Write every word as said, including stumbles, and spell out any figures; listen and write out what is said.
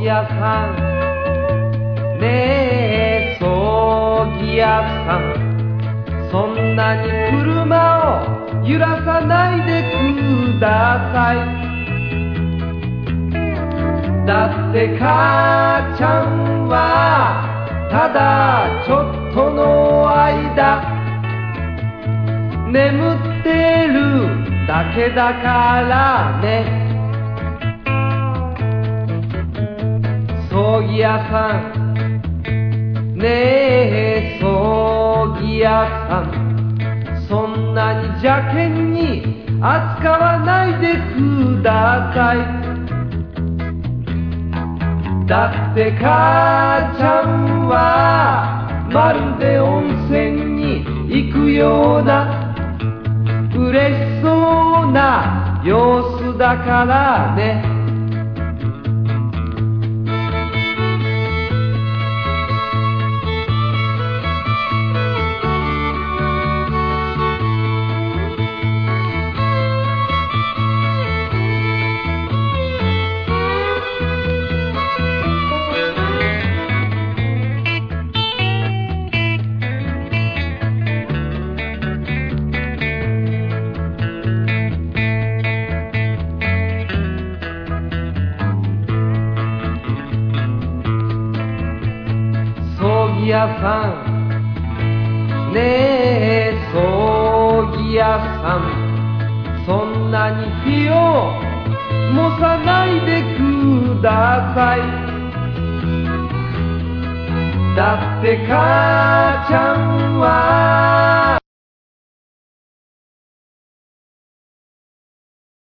儀屋さんねえ葬儀屋さん、そんなに車を揺らさないでください。だって母ちゃんはただちょっとの間眠ってるだけだからね。葬儀屋さんねえ葬儀屋さん、そんなに邪険に扱わないでください。だって母ちゃんはまるで温泉に行くような嬉しそうな様子だからね。葬儀屋さんねえ葬儀屋さん、そんなに火を燃さないでください。だって母ちゃんは